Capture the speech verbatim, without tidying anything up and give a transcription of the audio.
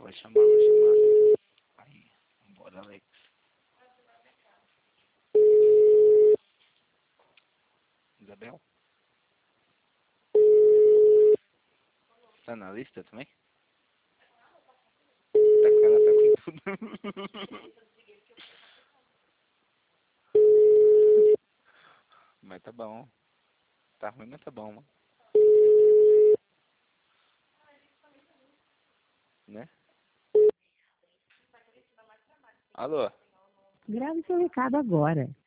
vai chamar, vai chamar. Aí, bora, Alex. Isabel? Tá na lista também? Tá com ela, tá com tudo. Mas tá bom. Tá ruim, mas tá bom, mano. Né? Alô? Grave seu recado agora.